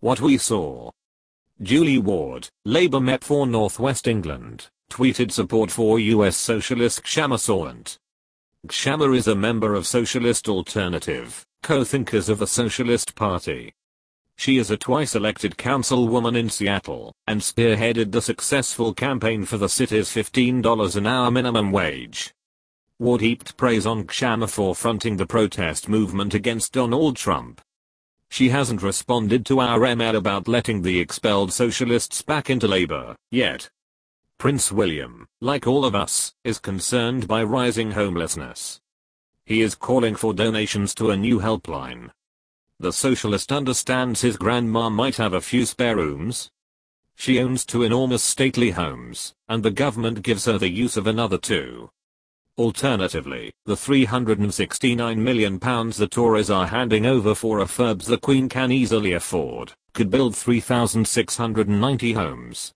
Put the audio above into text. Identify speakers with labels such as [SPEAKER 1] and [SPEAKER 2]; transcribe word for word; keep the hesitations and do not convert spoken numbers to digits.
[SPEAKER 1] what we saw. Julie Ward, Labour M E P for North West England, tweeted support for U S socialist Kshama Sawant. Kshama is a member of Socialist Alternative, co-thinkers of the Socialist Party. She is a twice-elected councilwoman in Seattle, and spearheaded the successful campaign for the city's fifteen dollars an hour minimum wage. Ward heaped praise on Kshama for fronting the protest movement against Donald Trump. She hasn't responded to our email about letting the expelled socialists back into labor, yet. Prince William, like all of us, is concerned by rising homelessness. He is calling for donations to a new helpline. The socialist understands his grandma might have a few spare rooms. She owns two enormous stately homes, and the government gives her the use of another two. Alternatively, the three hundred sixty-nine million pounds the Tories are handing over for refurbs the Queen can easily afford, could build three thousand six hundred ninety homes.